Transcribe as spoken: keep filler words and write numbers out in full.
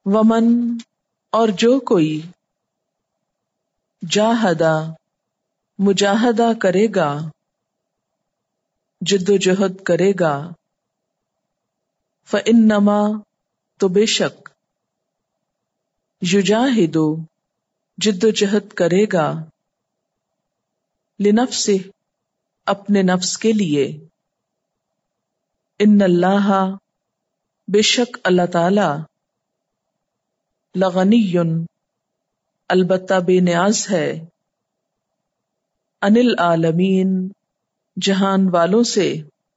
वमन और जो कोई जाहदा मुजाहदा करेगा, जिद्दोजहद करेगा, फ़इन्नमा तो बेशक, युजाहिदु जिद्दोजहद करेगा, लिनफ्सिह अपने नफ्स के लिए, इन्नल्लाहा बेशक अल्लाह ताला, लगनियुन अलबत्ता बेनियाज है, अनिल आलमीन जहान वालों से,